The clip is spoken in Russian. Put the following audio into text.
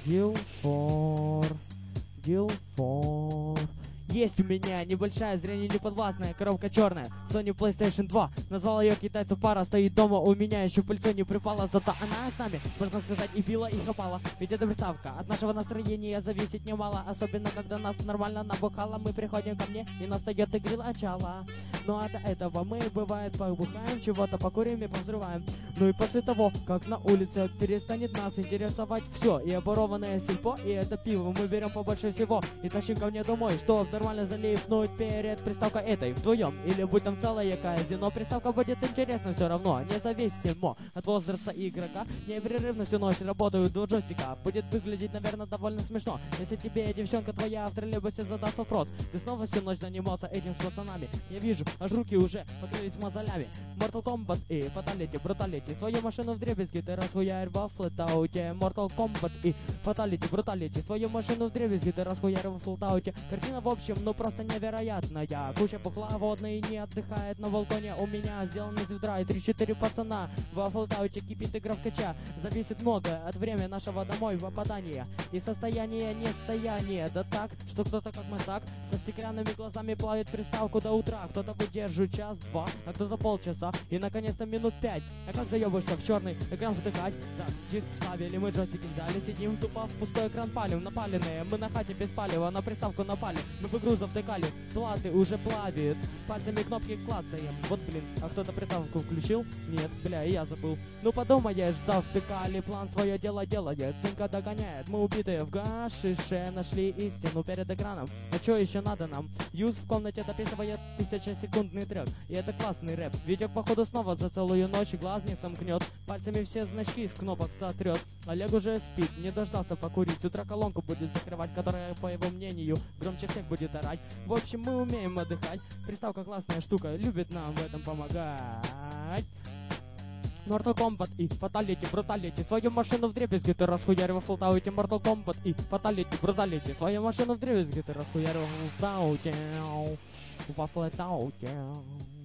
Гилфор. Есть у меня небольшая, зрение неподвластная, коробка черная, Sony PlayStation 2. Назвал ее китайцу пара, стоит дома, у меня еще пыльцо не припала, зато она с нами, можно сказать, и била, и хапала. Ведь это приставка, от нашего настроения зависит немало, особенно когда нас нормально набухало. Мы приходим ко мне, и настает игры начало. Но от этого мы, бывает, побухаем, чего-то покурим и повзрываем. Ну и после того, как на улице перестанет нас интересовать все, и оборованное сельпо, и это пиво мы берем побольше всего и тащим ко мне домой, что нормально залипнуть перед приставкой этой вдвоем. Или будь там целое казино, приставка будет интересна все равно, независимо от возраста игрока. Непрерывно всю ночь работаю до джойстика. Будет выглядеть, наверное, довольно смешно, если тебе девчонка твоя в троллейбусе задаст вопрос: ты снова всю ночь занимался этим с пацанами? Я вижу, аж руки уже покрылись мозолями. Mortal Kombat и Fatality, Brutality, свою машину вдребезги ты расхуярь во флетауте. Mortal Kombat и Fatality, Brutality, свою машину вдребезги ты расхуярь во флетауте. Картина в общем, ну просто невероятная. Куча бухла водной не отдыхает на балконе у меня, сделан из ведра и 3-4 пацана. Во флетауте кипит игра в кача. Зависит многое от времени нашего домой попадания и состояния нестояния. Да так, что кто-то как Масак со стеклянными глазами плавит приставку до утра. Кто-то выдерживает час-два, а кто-то полчаса и наконец-то минут 5. А как заебаешься в черный экран втыкать? Так, диск вставили, мы джойстики взяли, сидим тупо в пустой экран палим. Напаленные, мы на хате без палева, на приставку напали. Мы в игру завтыкали, платы уже плавит, пальцами кнопки клацаем. Вот блин, а кто-то приставку включил? Нет, бля, и я забыл. Ну подумаешь, завтыкали, план свое дело делает, цинка догоняет. Мы убитые в гашише, нашли истину перед экраном. А чё еще надо нам? Юз в комнате дописывает 1000-секундный трек, и это классный рэп. Видео походу снова за целую ночь глаз не сомкнет, пальцами все значки из кнопок сотрет. Олег уже спит, не дождался покурить, с утра колонку будет закрывать, которая, по его мнению, громче всех будет орать. В общем, мы умеем отдыхать, приставка классная штука, любит нам в этом помогать. Mortal Kombat и Fatality, Brutality, свою машину вдребезги ты расхуярь во флтауте. Mortal Kombat и Fatality, Brutality, свою машину вдребезги ты расхуярь во флтауте. Во флтауте.